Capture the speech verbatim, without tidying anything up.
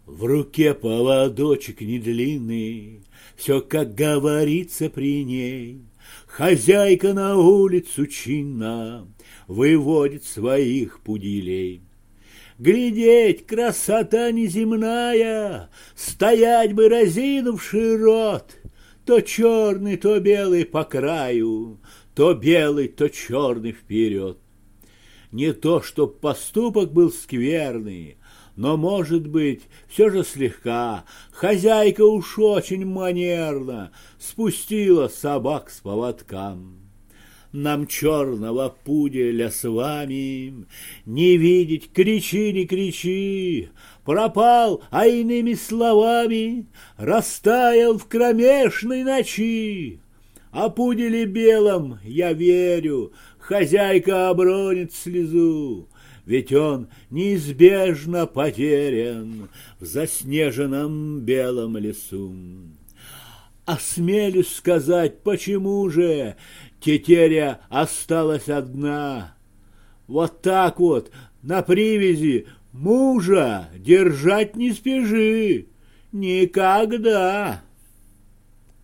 В руке поводочек недлинный, все, как говорится при ней. Хозяйка на улицу чинно выводит своих пуделей. Глядеть, красота неземная, стоять бы разинувший рот, то черный, то белый по краю, то белый, то черный вперед. Не то, чтоб поступок был скверный, но, может быть, все же слегка хозяйка уж очень манерно спустила собак с поводкам. Нам черного пуделя с вами не видеть, кричи, не кричи, пропал, а иными словами растаял в кромешной ночи. О пуделе белом я верю, хозяйка обронит слезу, ведь он неизбежно потерян в заснеженном белом лесу. Осмелюсь сказать, почему же тетеря осталась одна. Вот так вот на привязи мужа держать не спеши никогда.